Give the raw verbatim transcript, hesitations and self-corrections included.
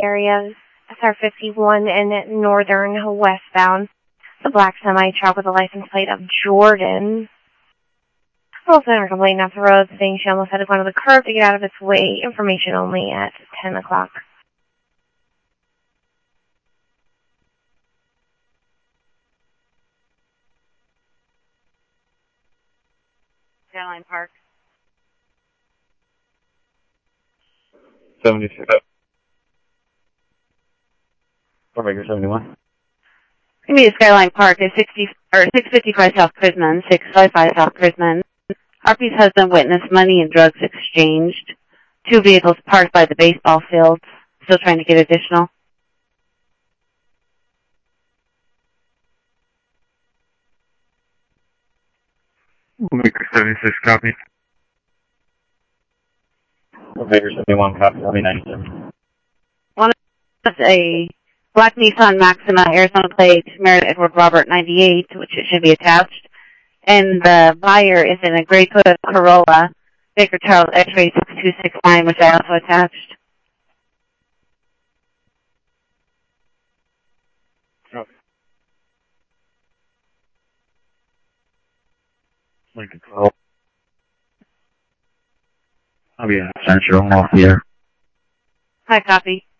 areas. S R fifty-one in northern westbound. The black semi-truck with a license plate of Jordan. Also, center complaining off the road, saying she almost had to go onto the curb to get out of its way. Information only at ten o'clock. Skyline Park. seventy-six. Four Baker seventy-one. Give me a Skyline Park is sixty or six fifty-five South Prisman, six fifty-five South Prisman. R P's husband witnessed money and drugs exchanged. Two vehicles parked by the baseball field. Still trying to get additional. Baker seventy-six, copy. Baker seventy-one, copy, copy ninety-seven. One is a black Nissan Maxima, Arizona plate, Merritt Edward Robert ninety-eight, which it should be attached. And the buyer is in a gray Toyota Corolla, Baker Charles X-ray six two six nine, which I also attached. Okay. Lincoln twelve. I'll be an essential off here. Hi, copy.